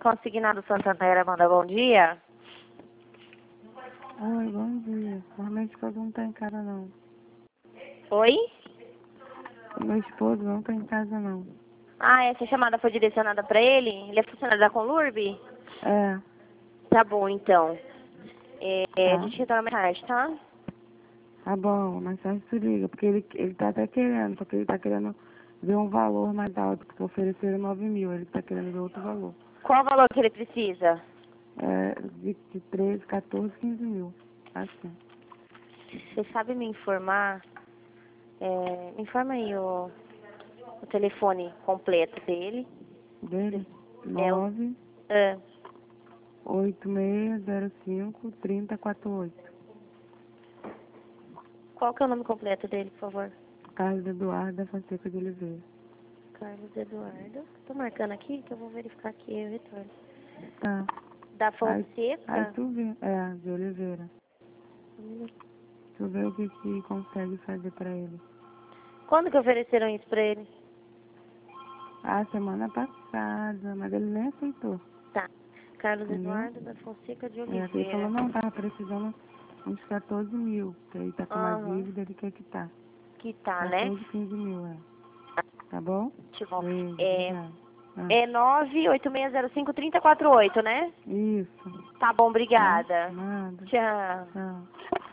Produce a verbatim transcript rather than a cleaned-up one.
Consignado Santander, Amanda, bom dia. Oi, bom dia. Mas meu esposo não tá em casa, não. Oi? Meu esposo não tá em casa, não. Ah, essa chamada foi direcionada para ele? Ele é funcionário da Conlurb? É, Tá bom, então. É, a tá. gente retorna mais tarde, tá? Tá bom, mas só se liga, porque ele, ele tá até querendo, só que ele tá querendo ver um valor mais alto, porque ofereceram nove mil, ele tá querendo ver outro valor. Qual o valor que ele precisa? É, de, de treze, quatorze, quinze mil. Assim. Você sabe me informar? É, me informa aí o, o telefone completo dele. Dele? É o... nove ah, oito seis zero cinco três zero quatro oito. qual que é o nome completo dele, por favor? Carlos Eduardo da Fonseca de Oliveira. Carlos Eduardo. Tô marcando aqui que eu vou verificar aqui o retorno. Tá. Da Aí, aí Fonseca? tu vê. É, de Oliveira. Tu vê o que que consegue fazer pra ele. Quando que ofereceram isso pra ele? Ah, semana passada, mas ele nem aceitou, Tá. Carlos entendeu? Eduardo da Fonseca de É, ele falou, Oliveira. não, tava precisando uns quatorze mil, que ele tá com uma Aham. dívida, ele quer quitar. Que tá, né? quatorze, quinze mil, é. Tá bom? Tipo, Beijo, é, obrigada. Ah, é nove oito seis zero cinco três zero quatro oito, né? isso, Tá bom, tá? obrigada. Nada. Tchau. Tchau.